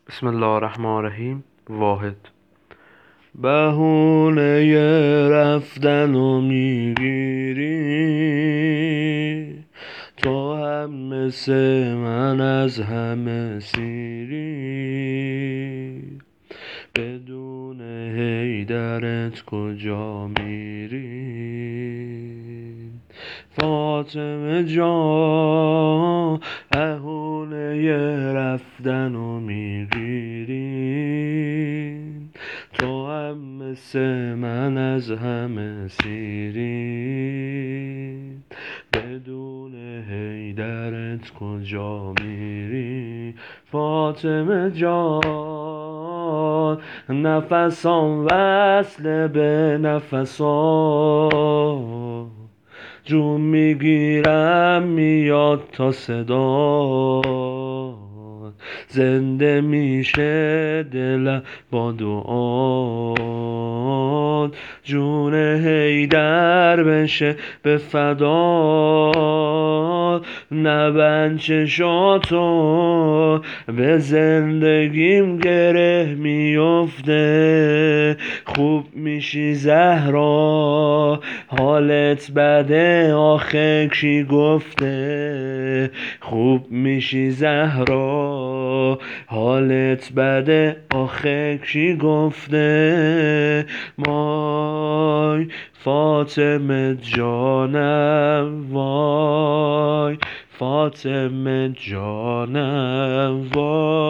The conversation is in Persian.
بسم الله الرحمن الرحیم. واحد. بهونه رفتن و میگیری، تو هم مثل من از همه سیری. بدون حیدرت کجا میری؟ فاطمه جان، بهونه رفتن و میگیری، تو هم مثل من از همه سیری. بدون حیدرت کجا میری؟ فاطمه جان، نفسام وصل به نفسام، جون میگیرم میاد تا صدا، زنده میشه دلم با دعا، جون حیدر بشه به فدا. نبند چشاتو، به زندگیم گره میفته، خوب میشی زهرا، حالت بده آخه کی گفته؟ خوب میشی زهرا، حالت بده آخه کی گفته؟ وای فاطمه جانم، وای فاطمه جانم، وای